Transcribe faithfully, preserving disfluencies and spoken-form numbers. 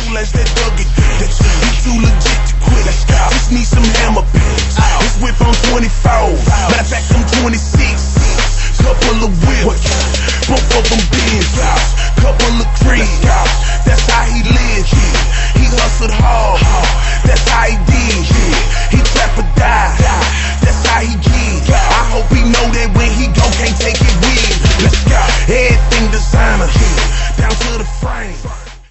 let's that Dougie dance. He too legit to quit. Let's go. Just need some hammer picks. This whip on twenty-four. Matter of fact, I'm twenty-six.